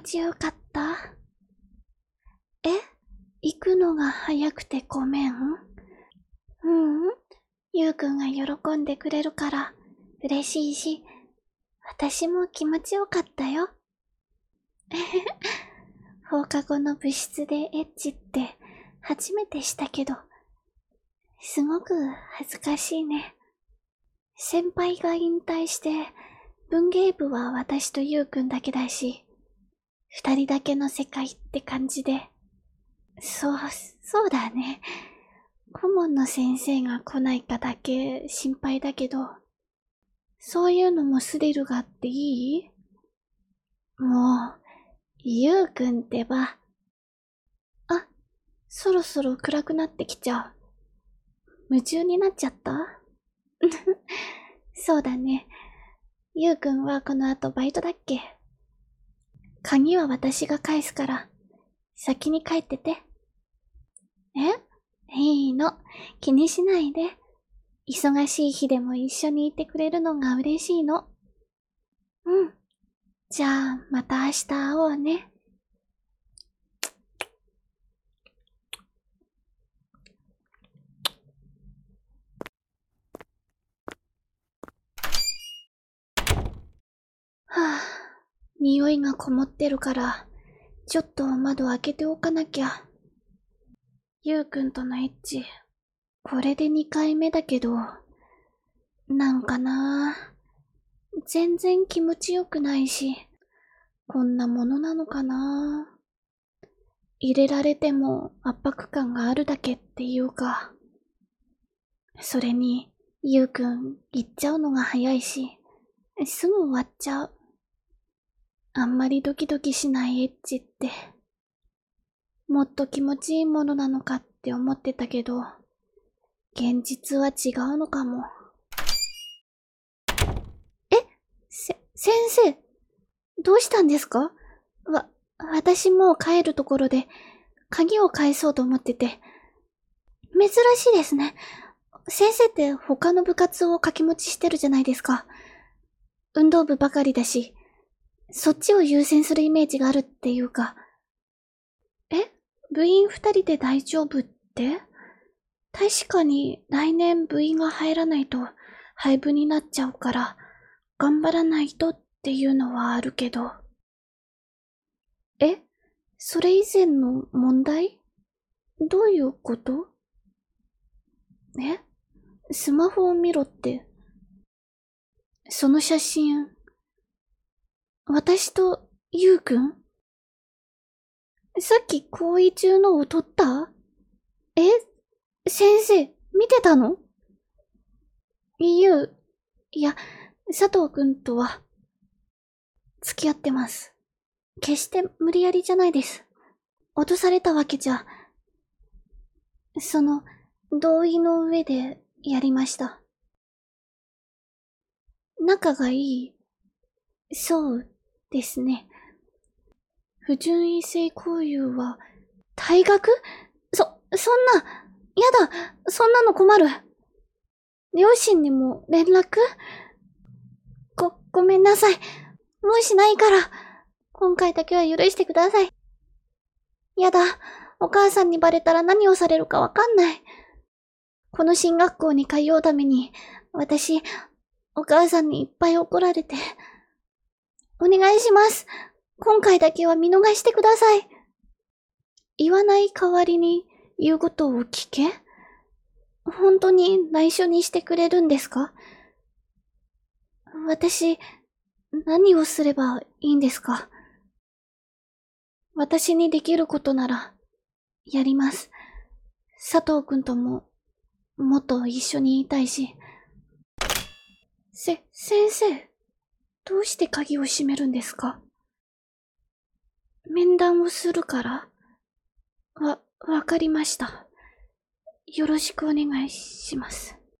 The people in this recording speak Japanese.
ちよかった？え？行くのが早くてごめん。ゆうくんが喜んでくれるから嬉しいし、私も気持ちよかったよ。放課後の部室でエッチって初めてしたけど、すごく恥ずかしいね。先輩が引退して、文芸部は私とゆうくんだけだし、二人だけの世界って感じで。そうだね。顧問の先生が来ないかだけ心配だけど、そういうのもスリルがあっていい？もう、ゆうくんってば。あ、そろそろ暗くなってきちゃう。夢中になっちゃった？そうだね。ゆうくんはこの後バイトだっけ？鍵は私が返すから、先に帰ってて。いいの。気にしないで。忙しい日でも一緒にいてくれるのが嬉しいの。うん。じゃあ、また明日会おうね。はぁ、匂いがこもってるから、ちょっと窓開けておかなきゃ。ゆうくんとのエッチ、これで2回目だけど、なんかなぁ、全然気持ちよくないし、こんなものなのかなぁ。入れられても圧迫感があるだけっていうか。それに、ゆうくん、行っちゃうのが早いし、すぐ終わっちゃう。あんまりドキドキしないエッチって、もっと気持ちいいものなのかって思ってたけど、現実は違うのかも。先生、どうしたんですか？私もう帰るところで、鍵を返そうと思ってて。珍しいですね。先生って他の部活を掛け持ちしてるじゃないですか。運動部ばかりだし、そっちを優先するイメージがあるっていうか。部員2人で大丈夫って？確かに来年部員が入らないと廃部になっちゃうから、頑張らないとっていうのはあるけど。それ以前の問題？どういうこと？スマホを見ろって。その写真、私とゆうくん？さっき行為中のを撮った？先生、見てたの？いや、佐藤くんとは、付き合ってます。決して無理やりじゃないです。脅されたわけじゃ、同意の上でやりました。仲がいい。そうですね。不純異性交友は、退学？そんな、やだ、そんなの困る。両親にも連絡？ごめんなさい。もうしないから。今回だけは許してください。やだ、お母さんにバレたら何をされるかわかんない。この進学校に通うために、私、お母さんにいっぱい怒られて。お願いします。今回だけは見逃してください。言わない代わりに言うことを聞け？本当に内緒にしてくれるんですか？私、何をすればいいんですか？私にできることなら、やります。佐藤くんとも、もっと一緒にいたいし。先生、どうして鍵を閉めるんですか？面談をするから？わかりました。よろしくお願いします。